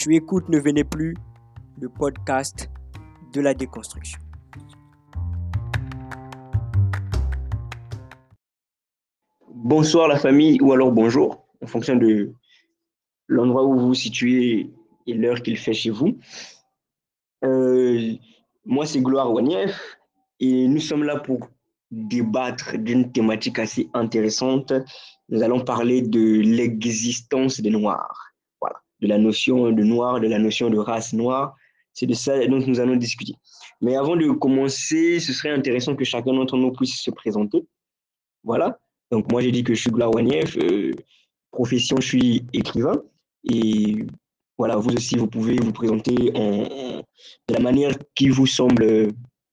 Tu écoutes Ne venez plus, le podcast de la déconstruction. Bonsoir la famille, ou alors bonjour, en fonction de l'endroit où vous vous situez et l'heure qu'il fait chez vous. Euh, Moi, c'est Gloire Wanief et nous sommes là pour débattre d'une thématique assez intéressante. Nous allons parler de l'existence des Noirs. Voilà, de la notion de noir, de la notion de race noire. C'est de ça dont nous allons discuter. Mais avant de commencer, ce serait intéressant que chacun d'entre nous puisse se présenter. Voilà. Donc, moi, j'ai dit que je suis Gloire Wanief. Profession, je suis écrivain. Et voilà, vous aussi, vous pouvez vous présenter de la manière qui vous semble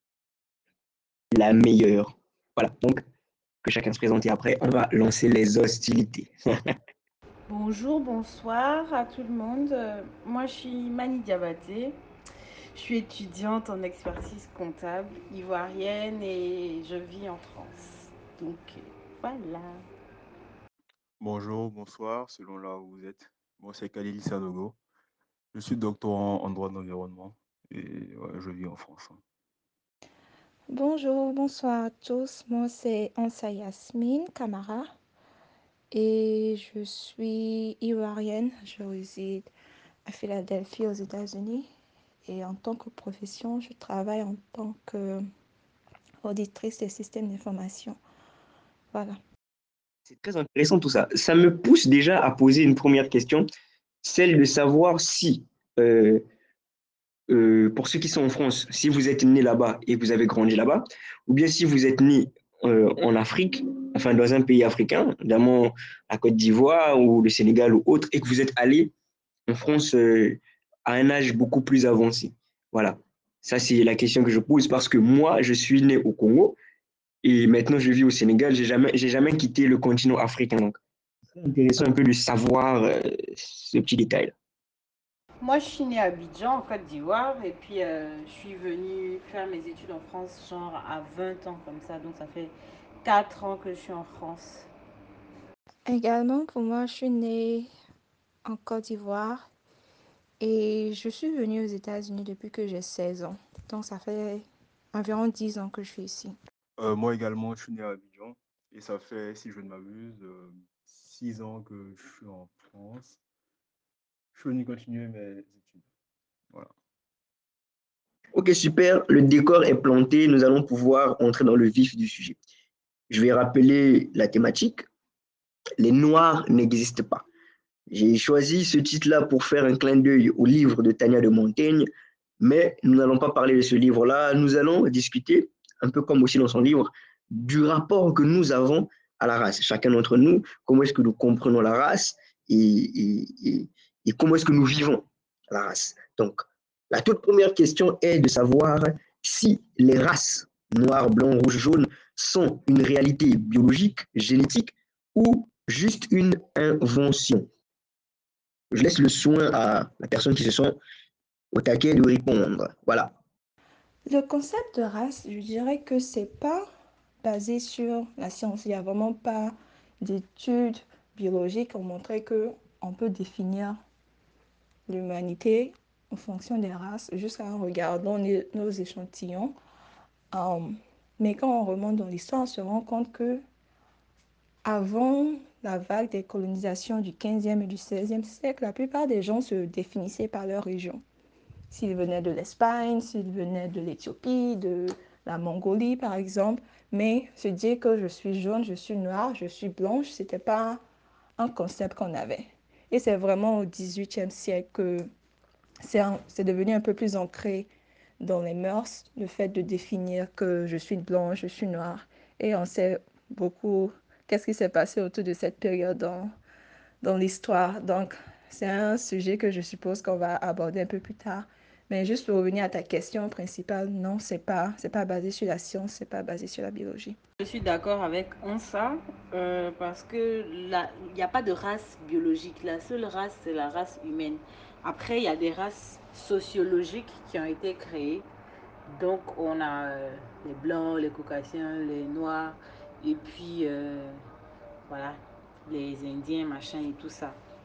la meilleure. Voilà, donc que chacun se présente et après, on va lancer les hostilités. Bonjour, bonsoir à tout le monde. Moi, je suis Mani Diabaté. Je suis étudiante en expertise comptable ivoirienne et je vis en France. Donc, voilà. Bonjour, bonsoir, selon là où vous êtes. Moi, c'est Khalil Sanogo. Je suis doctorant en droit de l'environnement et ouais, je vis en France. Bonjour, bonsoir à tous. Moi, c'est Ansa Yasmine Kamara et je suis ivoirienne. Je réside à Philadelphie, aux États-Unis. Et en tant que profession, je travaille en tant qu'auditrice des systèmes d'information. Voilà. C'est très intéressant tout ça. Ça me pousse déjà à poser une première question, celle de savoir si, euh, pour ceux qui sont en France, si vous êtes né là-bas et vous avez grandi là-bas, ou bien si vous êtes né en Afrique, enfin dans un pays africain, notamment la Côte d'Ivoire ou le Sénégal ou autre, et que vous êtes allé en France à un âge beaucoup plus avancé. Voilà. Ça, c'est la question que je pose parce que moi, je suis né au Congo et maintenant je vis au Sénégal. J'ai jamais quitté le continent africain. Donc, c'est intéressant un peu de savoir ce petit détail-là. Moi, je suis née à Abidjan, en Côte d'Ivoire, et puis je suis venue faire mes études en France, genre à 20 ans, comme ça. Donc, ça fait 4 ans que je suis en France. Également, pour moi, je suis née en Côte d'Ivoire et je suis venue aux États-Unis depuis que j'ai 16 ans. Donc, ça fait environ 10 ans que je suis ici. Moi également, je suis né à Abidjan et ça fait, si je ne m'abuse, 6 ans que je suis en France. Je suis venu continuer mes études. Voilà. Ok, super. Le décor est planté. Nous allons pouvoir entrer dans le vif du sujet. Je vais rappeler la thématique. Les Noirs n'existent pas. J'ai choisi ce titre-là pour faire un clin d'œil au livre de Tania de Montaigne, mais nous n'allons pas parler de ce livre-là. Nous allons discuter, un peu comme aussi dans son livre, du rapport que nous avons à la race. Chacun d'entre nous, comment est-ce que nous comprenons la race et comment est-ce que nous vivons la race. Donc, la toute première question est de savoir si les races noir, blanc, rouge, jaune sont une réalité biologique, génétique ou juste une invention. Je laisse le soin à la personne qui se sent au taquet de répondre. Voilà. Le concept de race, je dirais que c'est pas basé sur la science. Il n'y a vraiment pas d'études biologiques qui ont montré que on peut définir l'humanité en fonction des races juste en regardant nos échantillons. Euh, mais quand on remonte dans l'histoire, on se rend compte que avant la vague des colonisations du 15e et du 16e siècle, la plupart des gens se définissaient par leur région. S'ils venaient de l'Espagne, s'ils venaient de l'Éthiopie, de la Mongolie par exemple. Mais se dire que je suis jaune, je suis noire, je suis blanche, ce n'était pas un concept qu'on avait. Et c'est vraiment au 18e siècle que c'est devenu un peu plus ancré dans les mœurs, le fait de définir que je suis blanche, je suis noire. Et on sait beaucoup qu'est-ce qui s'est passé autour de cette période dans l'histoire. Donc, c'est un sujet que je suppose qu'on va aborder un peu plus tard. Mais juste pour revenir à ta question principale, non, c'est pas basé sur la science, c'est pas basé sur la biologie. Je suis d'accord avec Ansa parce que il n'y a pas de race biologique. La seule race, c'est la race humaine. Après, il y a des races sociologiques qui ont été créées. Donc, on a les blancs, les caucasiens, les noirs, et puis voilà, les indiens, machin et tout ça.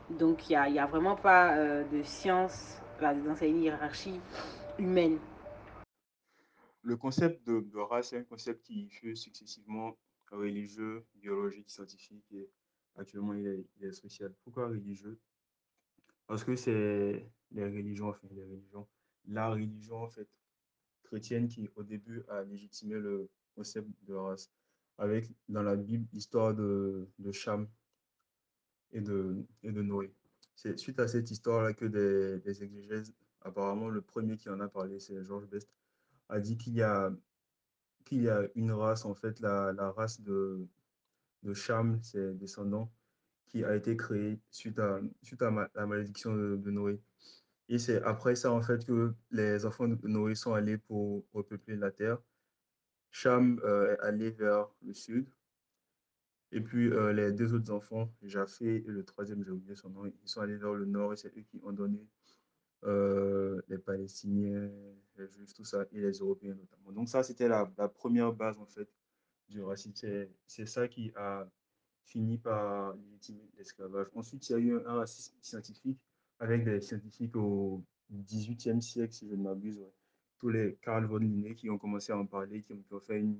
Donc, il y a vraiment pas de science là, dans cette hiérarchie humaine. Le concept de race est un concept qui fut successivement religieux, biologique, scientifique et actuellement il est social. Pourquoi religieux? Parce que c'est les religions, enfin les religions, la religion en fait chrétienne qui au début a légitimé le concept de race. Avec dans la Bible l'histoire de Cham et de Noé. C'est suite à cette histoire-là que des exégèses, apparemment le premier qui en a parlé, c'est George Best, a dit qu'il y a une race, en fait, la race de Cham, ses descendants, qui a été créée suite à la malédiction de Noé. Et c'est après ça, en fait, que les enfants de Noé sont allés pour repeupler la terre. Cham est allé vers le sud. Et puis les deux autres enfants, Japheth et le troisième, j'ai oublié son nom, ils sont allés vers le nord et c'est eux qui ont donné les Palestiniens, les Juifs, tout ça, et les Européens notamment. Donc ça, c'était la première base en fait du racisme. C'est ça qui a fini par légitimer l'esclavage. Ensuite, il y a eu un racisme scientifique avec des scientifiques au XVIIIe siècle, si je ne m'abuse. Ouais. Tous les Carl von Linné qui ont commencé à en parler, qui ont fait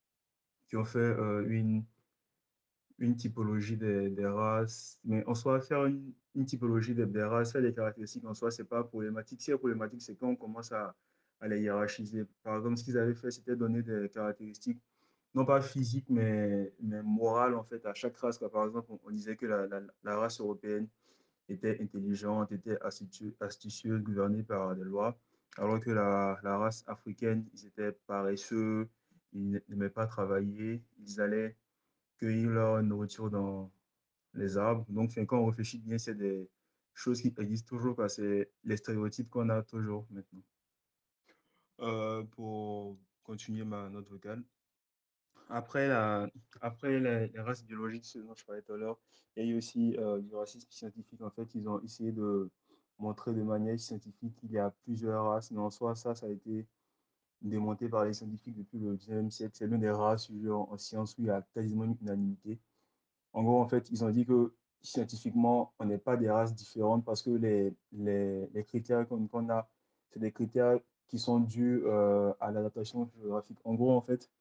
une typologie des races. Mais en soi, faire une typologie des races, faire des caractéristiques en soi, c'est pas problématique. Ce qui est problématique, c'est quand on commence à les hiérarchiser. Par exemple, ce qu'ils avaient fait, c'était donner des caractéristiques, non pas physiques, mais morales, en fait, à chaque race. Quoi. Par exemple, on disait que la race européenne était intelligente, était astucieuse, gouvernée par des lois, alors que la race africaine, ils étaient paresseux, ils n'aimaient pas travailler, ils allaient cueillir leur nourriture dans les arbres. Donc, enfin, quand on réfléchit bien, c'est des choses qui existent toujours, quoi. C'est les stéréotypes qu'on a toujours maintenant. Pour continuer ma note vocale, après, après les races biologiques, ce dont je parlais tout à l'heure, il y a eu aussi du racisme scientifique. En fait, ils ont essayé de montrer de manière scientifique qu'il y a plusieurs races, mais en soi, ça a été démonté par les scientifiques depuis le 19e siècle. C'est l'une des rares sujets en sciences où il y a quasiment une unanimité. En gros, en fait, ils ont dit que scientifiquement, on n'est pas des races différentes parce que les critères qu'on a, c'est des critères qui sont dus à l'adaptation géographique. En gros, en fait,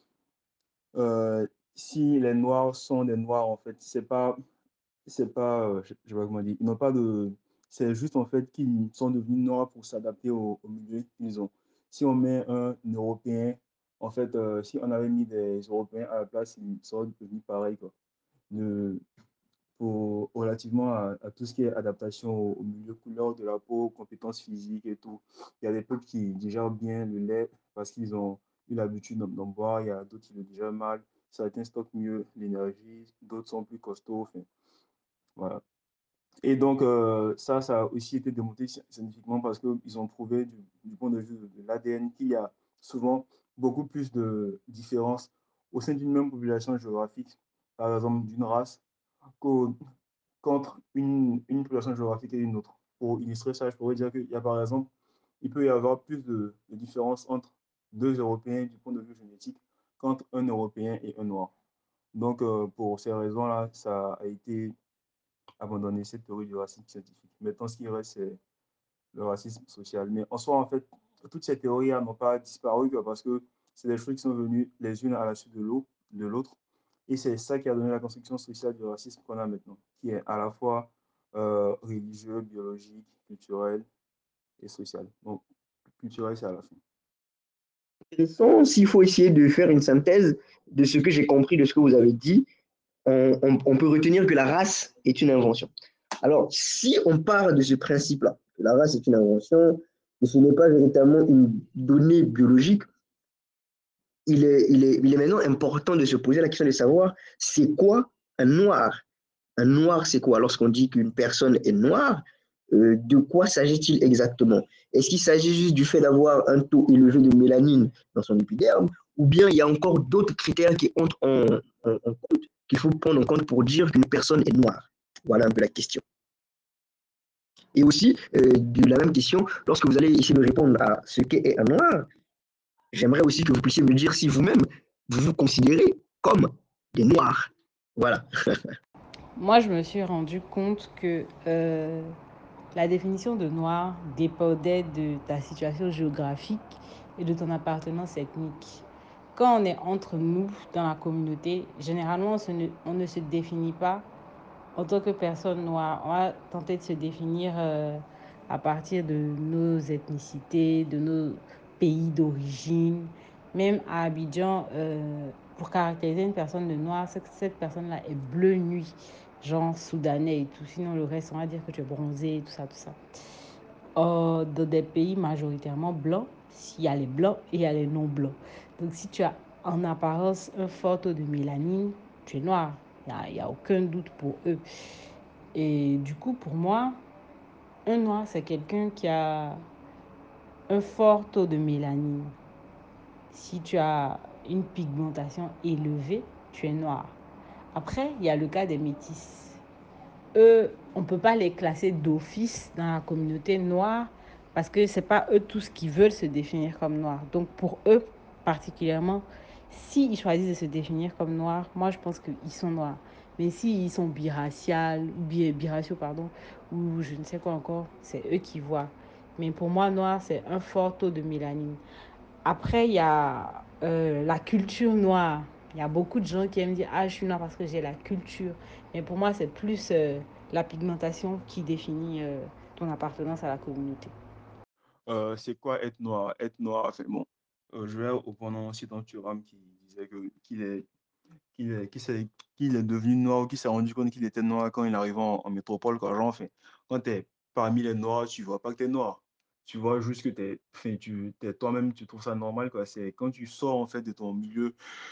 si les Noirs sont des Noirs, en fait, c'est pas, je sais pas comment dire, ils n'ont pas de, c'est juste en fait qu'ils sont devenus Noirs pour s'adapter au milieu qu'ils ont. Si on met un Européen, en fait, si on avait mis des Européens à la place, ils seraient devenus pareils, quoi. De, relativement à tout ce qui est adaptation au milieu, couleur de la peau, compétences physiques et tout. Il y a des peuples qui digèrent bien le lait parce qu'ils ont eu l'habitude d'en boire, il y a d'autres qui le digèrent mal, certains stockent mieux l'énergie, d'autres sont plus costauds, enfin, voilà. Et donc, ça a aussi été démontré scientifiquement parce qu'ils ont prouvé du point de vue de l'ADN qu'il y a souvent beaucoup plus de différences au sein d'une même population géographique, par exemple d'une race, qu'au contre une population géographique et une autre. Pour illustrer ça, je pourrais dire qu'il y a par exemple, il peut y avoir plus de différences entre deux Européens du point de vue génétique qu'entre un Européen et un Noir. Donc, pour ces raisons-là, ça a été abandonné, cette théorie du racisme scientifique. Maintenant, ce qui reste, c'est le racisme social. Mais en soi, en fait, toutes ces théories n'ont pas disparu parce que c'est des choses qui sont venues les unes à la suite de l'autre. Et c'est ça qui a donné la construction sociale du racisme qu'on a maintenant, qui est à la fois religieux, biologique, culturel et social. Donc, culturel, c'est à la fin. Intéressant, s'il faut essayer de faire une synthèse de ce que j'ai compris de ce que vous avez dit, on peut retenir que la race est une invention. Alors, si on part de ce principe-là, que la race est une invention, que ce n'est pas véritablement une donnée biologique, il est maintenant important de se poser la question de savoir c'est quoi un noir. Un noir, c'est quoi? Lorsqu'on dit qu'une personne est noire, de quoi s'agit-il exactement? Est-ce qu'il s'agit juste du fait d'avoir un taux élevé de mélanine dans son épiderme, ou bien il y a encore d'autres critères qui entrent en compte, qu'il faut prendre en compte pour dire qu'une personne est noire? Voilà un peu la question. Et aussi, de la même question, lorsque vous allez essayer de répondre à ce qu'est un noir, j'aimerais aussi que vous puissiez me dire si vous-même, vous vous considérez comme des noirs. Voilà. Moi, je me suis rendu compte que la définition de noir dépendait de ta situation géographique et de ton appartenance ethnique. Quand on est entre nous dans la communauté, généralement, on ne se définit pas en tant que personne noire. On va tenter de se définir à partir de nos ethnicités, de nos pays d'origine. Même à Abidjan, pour caractériser une personne de noire, c'est que cette personne-là est bleu nuit, genre soudanais et tout. Sinon, le reste, on va dire que tu es bronzé, tout ça, tout ça. Dans des pays majoritairement blancs, il y a les blancs et il y a les non-blancs. Donc, si tu as en apparence un fort taux de mélanine, tu es noir. Il n'y a aucun doute pour eux. Et du coup, pour moi, un noir, c'est quelqu'un qui a un fort taux de mélanine. Si tu as une pigmentation élevée, tu es noir. Après, il y a le cas des métis. Eux, on ne peut pas les classer d'office dans la communauté noire parce que ce n'est pas eux tous qui veulent se définir comme noirs. Donc pour eux particulièrement, s'ils choisissent de se définir comme noirs, moi je pense qu'ils sont noirs. Mais s'ils sont biraciaux, pardon, ou je ne sais quoi encore, c'est eux qui voient. Mais pour moi, noir, c'est un fort taux de mélanine. Après, il y a la culture noire. Il y a beaucoup de gens qui aiment dire ah, je suis noire parce que j'ai la culture. Mais pour moi, c'est plus la pigmentation qui définit ton appartenance à la communauté. C'est quoi être noir? Être noir, enfin bon, je vais reprendre citant Thuram qui disait qu'il est devenu noir ou qu'il s'est rendu compte qu'il était noir quand il arrive en métropole, quoi. Genre, enfin, quand tu es parmi les noirs, tu vois pas que tu es noir. Tu vois juste que enfin, t'es toi-même, tu trouves ça normal, quoi. C'est quand tu sors, en fait, de ton milieu,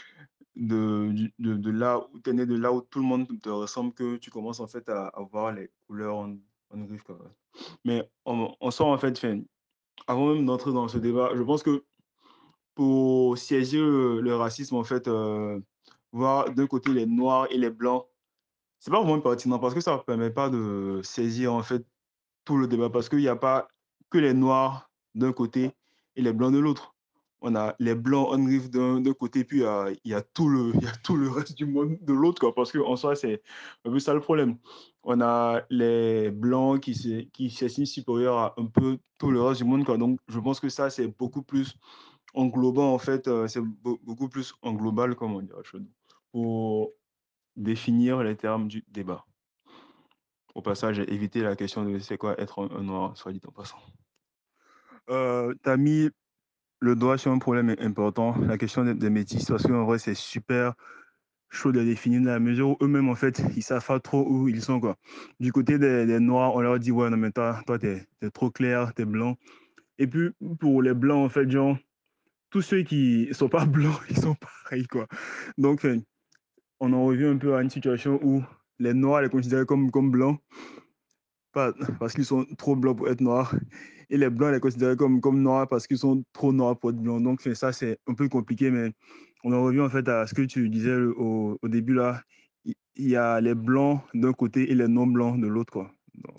de là où tu es né, de là où tout le monde te ressemble, que tu commences, en fait, à voir les couleurs en gris, quoi. Mais on sort, en fait, enfin, avant même d'entrer dans ce débat, je pense que pour siéger le racisme, en fait, voir d'un côté les noirs et les blancs, c'est pas vraiment pertinent parce que ça ne permet pas de saisir en fait tout le débat parce qu'il n'y a pas que les noirs d'un côté et les blancs de l'autre. On a les blancs on rive d'un côté, puis il y a il y a tout le reste du monde de l'autre, quoi, parce qu'en soi, c'est un peu ça le problème. On a les blancs qui s'estiment supérieurs à un peu tout le reste du monde, quoi. Donc, je pense que ça, c'est beaucoup plus englobant, en fait, c'est beaucoup plus en global, comme on dirait, pour définir les termes du débat. Au passage, j'ai évité la question de c'est quoi être un noir, soit dit en passant. Tu as mis le doigt sur un problème important, la question des métis, parce qu'en vrai, c'est super chaud de définir dans la mesure où eux-mêmes, en fait, ils savent pas trop où ils sont, quoi. Du côté des noirs, on leur dit, ouais, non, mais toi, t'es trop clair, t'es blanc. Et puis, pour les blancs, en fait, genre, tous ceux qui sont pas blancs, ils sont pareils, quoi. Donc, on en revient un peu à une situation où les noirs les considèrent comme blancs, pas, parce qu'ils sont trop blancs pour être noirs, et les blancs les considèrent comme noirs parce qu'ils sont trop noirs pour être blancs. Donc, ça, c'est un peu compliqué, mais on en revient en fait à ce que tu disais au début là. Il y a les blancs d'un côté et les non-blancs de l'autre, quoi. Donc,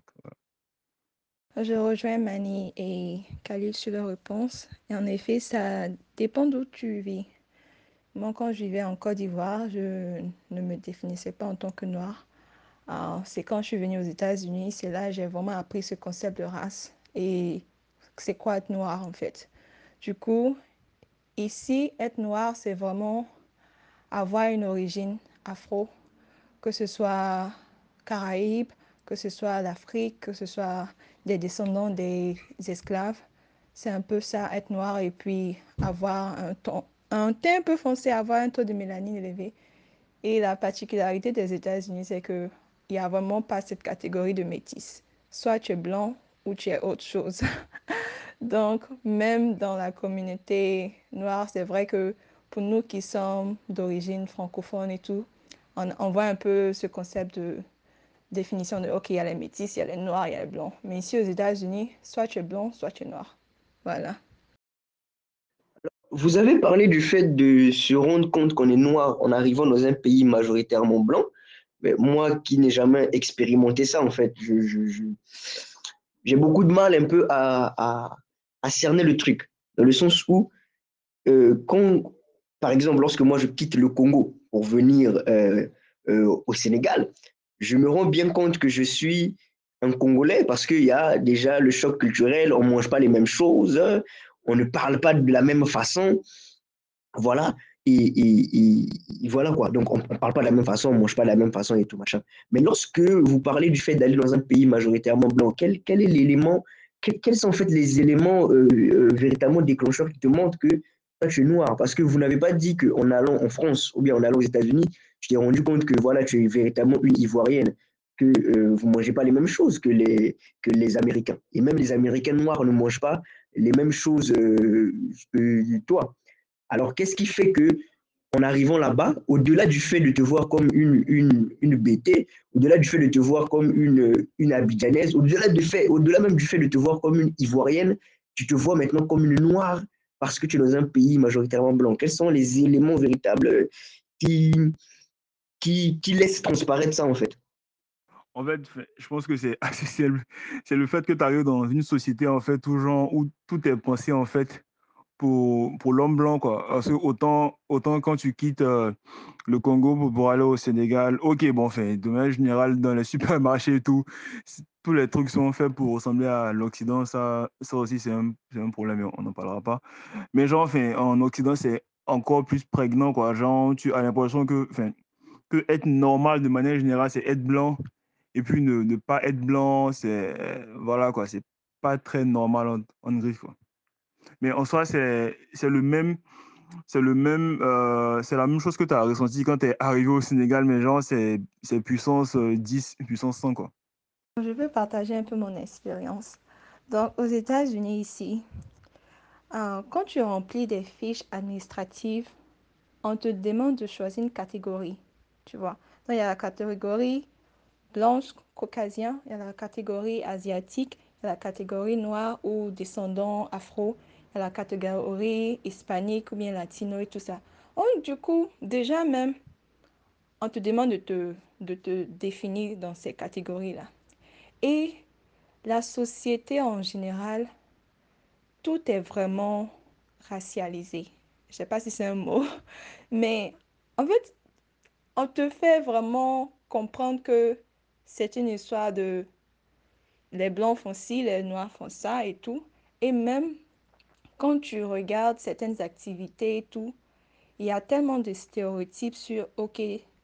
Je rejoins Mani et Khalil sur leur réponse. Et en effet, ça dépend d'où tu vis. Moi, quand je vivais en Côte d'Ivoire, je ne me définissais pas en tant que noire. Alors, c'est quand je suis venue aux États-Unis, c'est là que j'ai vraiment appris ce concept de race et c'est quoi être noir en fait. Du coup, ici, être noir, c'est vraiment avoir une origine afro, que ce soit Caraïbes, que ce soit l'Afrique, que ce soit des descendants des esclaves. C'est un peu ça, être noir et puis avoir un teint un peu foncé, avoir un taux de mélanine élevé. Et la particularité des États-Unis, c'est qu'il n'y a vraiment pas cette catégorie de métis. Soit tu es blanc ou tu es autre chose. Donc, même dans la communauté noire, c'est vrai que pour nous qui sommes d'origine francophone et tout, on voit un peu ce concept de définition de, OK, il y a les métis, il y a les noirs, il y a les blancs. Mais ici aux États-Unis, soit tu es blanc, soit tu es noir. Voilà. Vous avez parlé du fait de se rendre compte qu'on est noir en arrivant dans un pays majoritairement blanc. Mais moi qui n'ai jamais expérimenté ça, en fait, j'ai beaucoup de mal un peu à cerner le truc. Dans le sens où, quand, par exemple, lorsque moi je quitte le Congo pour venir au Sénégal, je me rends bien compte que je suis un Congolais parce qu'il y a déjà le choc culturel, on ne mange pas les mêmes choses, on ne parle pas de la même façon, voilà. Et voilà quoi. Donc, on ne parle pas de la même façon, on ne mange pas de la même façon et tout machin. Mais lorsque vous parlez du fait d'aller dans un pays majoritairement blanc, quel est l'élément, quels sont en fait les éléments véritablement déclencheurs qui te montrent que toi, tu es noir? Parce que vous n'avez pas dit qu'en allant en France ou bien en allant aux États-Unis, tu t'es rendu compte que voilà, tu es véritablement une Ivoirienne, que vous ne mangez pas les mêmes choses que les Américains. Et même les Américains noirs ne mangent pas les mêmes choses que toi. Alors, qu'est-ce qui fait que, en arrivant là-bas, au-delà du fait de te voir comme une BT, au-delà du fait de te voir comme une Abidjanaise, au-delà même du fait de te voir comme une Ivoirienne, tu te vois maintenant comme une Noire parce que tu es dans un pays majoritairement blanc. Quels sont les éléments véritables qui, qui laissent transparaître ça, en fait? En fait, je pense que c'est le fait que tu arrives dans une société, en fait, où tout est pensé, en fait, pour l'homme blanc, quoi. Parce que autant quand tu quittes le Congo pour aller au Sénégal, ok, bon, enfin, de manière générale, dans les supermarchés et tout, tous les trucs sont faits pour ressembler à l'Occident. Ça aussi, c'est un problème, mais on n'en parlera pas. Mais genre, enfin, en Occident, c'est encore plus prégnant, quoi. Genre, tu as l'impression que être normal de manière générale, c'est être blanc. Et puis ne pas être blanc, voilà, quoi. C'est pas très normal en griffe, quoi. Mais en soi, c'est la même chose que tu as ressenti quand tu es arrivé au Sénégal, mais genre, c'est puissance 10, puissance 100, quoi. Je peux partager un peu mon expérience. Donc, aux États-Unis, ici, quand tu remplis des fiches administratives, on te demande de choisir une catégorie, tu vois. Donc, il y a la catégorie blanche, caucasien, il y a la catégorie asiatique, il y a la catégorie noire ou descendant afro, il y a la catégorie hispanique ou bien latino et tout ça. Donc, du coup, déjà même, on te demande de te définir dans ces catégories-là. Et la société en général, tout est vraiment racialisé. Je ne sais pas si c'est un mot, mais en fait, on te fait vraiment comprendre que c'est une histoire de les blancs font ci, les noirs font ça et tout. Et même quand tu regardes certaines activités et tout, il y a tellement de stéréotypes sur, OK,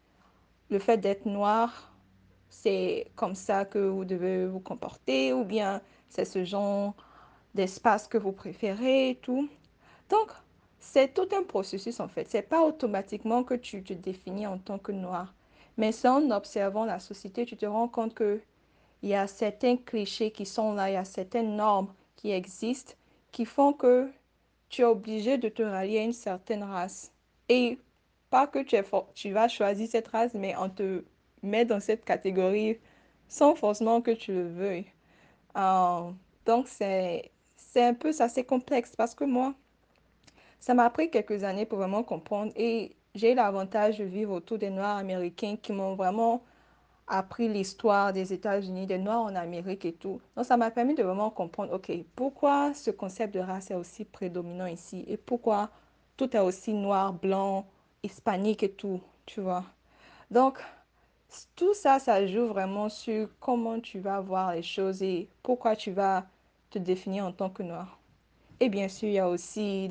le fait d'être noir, c'est comme ça que vous devez vous comporter, ou bien c'est ce genre d'espace que vous préférez et tout. Donc, c'est tout un processus en fait. C'est pas automatiquement que tu te définis en tant que noir. Mais c'est en observant la société, tu te rends compte que il y a certains clichés qui sont là, il y a certaines normes qui existent qui font que tu es obligé de te rallier à une certaine race. Et pas que tu vas choisir cette race, mais on te met dans cette catégorie sans forcément que tu le veuilles. Euh, donc, c'est un peu ça, c'est complexe parce que moi, ça m'a pris quelques années pour vraiment comprendre et j'ai eu l'avantage de vivre autour des Noirs américains qui m'ont vraiment appris l'histoire des États-Unis, des Noirs en Amérique et tout. Donc, ça m'a permis de vraiment comprendre, OK, pourquoi ce concept de race est aussi prédominant ici et pourquoi tout est aussi noir, blanc, hispanique et tout, tu vois. Donc, tout ça, ça joue vraiment sur comment tu vas voir les choses et pourquoi tu vas te définir en tant que noir. Et bien sûr, il y a aussi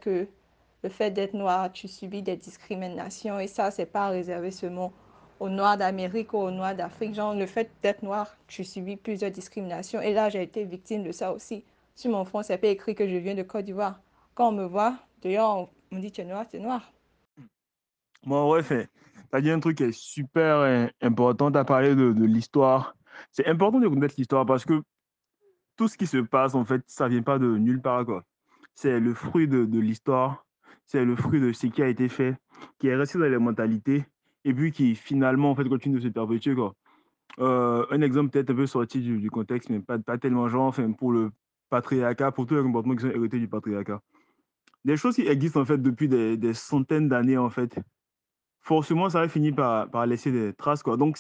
le fait d'être noir, tu subis des discriminations et ça, c'est pas réservé seulement aux Noirs d'Amérique ou aux Noirs d'Afrique. Genre, le fait d'être noir, tu subis plusieurs discriminations. Et là, j'ai été victime de ça aussi. Sur mon front, c'est pas écrit que je viens de Côte d'Ivoire. Quand on me voit, d'ailleurs, on me dit tu es noir, tu es noir. Moi, ouais, tu as dit un truc qui est super important. Tu as parlé de l'histoire. C'est important de connaître l'histoire parce que tout ce qui se passe, en fait, ça vient pas de nulle part, quoi. C'est le fruit de l'histoire, c'est le fruit de ce qui a été fait, qui est resté dans les mentalités, et puis qui finalement, en fait, continue de se perpétuer, quoi. Un exemple peut-être un peu sorti du contexte, mais pas tellement genre, enfin, pour le patriarcat, pour tous les comportements qui sont hérités du patriarcat. Des choses qui existent, en fait, depuis des centaines d'années, en fait, forcément, ça va finir par laisser des traces, quoi. Donc,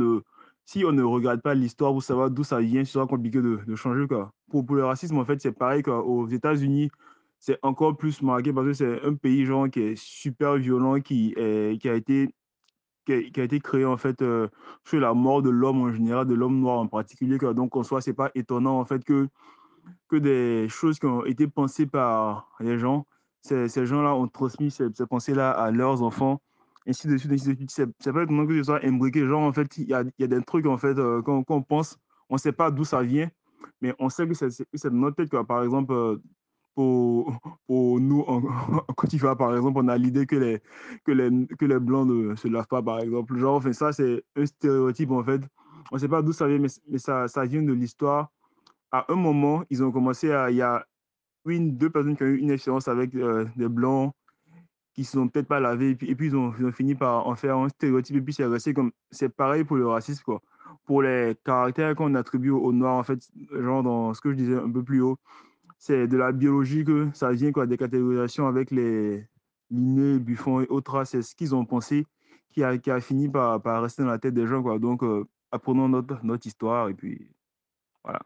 si on ne regarde pas l'histoire pour savoir d'où ça vient, ce sera compliqué de changer, quoi. Pour le racisme, en fait, c'est pareil, quoi. Aux États-Unis, c'est encore plus marqué parce que c'est un pays, genre, qui est super violent, qui a été qui a été créé en fait sur la mort de l'homme en général, de l'homme noir en particulier. Quoi. Donc en soi, c'est pas étonnant en fait que des choses qui ont été pensées par les gens, ces gens-là ont transmis ces pensées-là à leurs enfants, ainsi de suite, ainsi de suite. C'est pas étonnant que ce soit imbriqué. Genre, en fait, il y a des trucs, en fait, qu'on pense, on sait pas d'où ça vient, mais on sait que c'est de notre tête, quoi. Par exemple, pour, pour nous, en, en Côte d'Ivoire, par exemple, on a l'idée que les Blancs ne se lavent pas, par exemple. Genre, enfin, ça, c'est un stéréotype, en fait. On sait pas d'où ça vient, mais ça vient de l'histoire. À un moment, ils ont commencé à. Il y a deux personnes qui ont eu une expérience avec des blancs qui ne sont peut-être pas lavés, et puis ils ont fini par en faire un stéréotype, et puis c'est resté comme. C'est pareil pour le racisme, quoi. Pour les caractères qu'on attribue aux Noirs, en fait, genre dans ce que je disais un peu plus haut, c'est de la biologie que ça vient, quoi, des catégorisations avec les Linné, Buffon et autres. C'est ce qu'ils ont pensé qui a fini par rester dans la tête des gens, quoi. Donc, apprenons notre histoire, et puis voilà.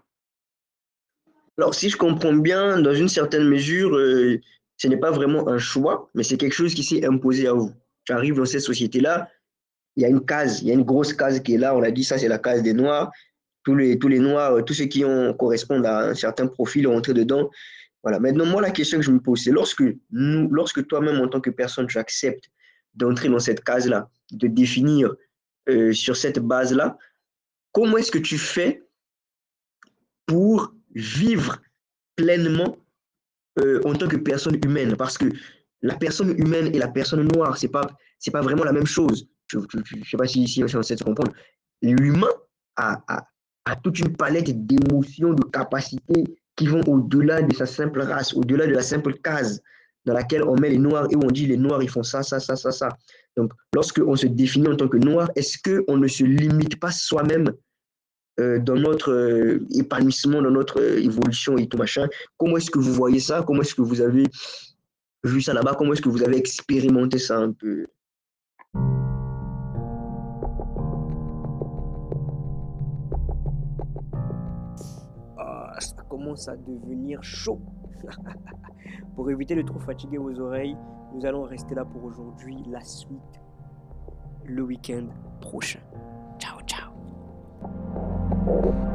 Alors, si je comprends bien, dans une certaine mesure, ce n'est pas vraiment un choix, mais c'est quelque chose qui s'est imposé à vous. Tu arrives dans cette société-là, il y a une case, il y a une grosse case qui est là, on l'a dit, ça c'est la case des Noirs. Tous les Noirs, tous ceux qui correspondent à un certain profil ont entré dedans. Voilà. Maintenant, moi, la question que je me pose, c'est lorsque toi-même, en tant que personne, tu acceptes d'entrer dans cette case-là, de définir sur cette base-là, comment est-ce que tu fais pour vivre pleinement en tant que personne humaine, parce que la personne humaine et la personne noire, c'est pas vraiment la même chose. Je ne sais pas si on essaie de comprendre. L'humain a toute une palette d'émotions, de capacités qui vont au-delà de sa simple race, au-delà de la simple case dans laquelle on met les noirs et où on dit les noirs, ils font ça, ça, ça, ça, ça. Donc, lorsque on se définit en tant que noir, est-ce qu'on ne se limite pas soi-même dans notre épanouissement, dans notre évolution et tout machin? Comment est-ce que vous voyez ça? Comment est-ce que vous avez vu ça là-bas? Comment est-ce que vous avez expérimenté ça un peu? Ah, ça commence à devenir chaud. Pour éviter de trop fatiguer vos oreilles, nous allons rester là pour aujourd'hui. La suite, le week-end prochain. Ciao, ciao.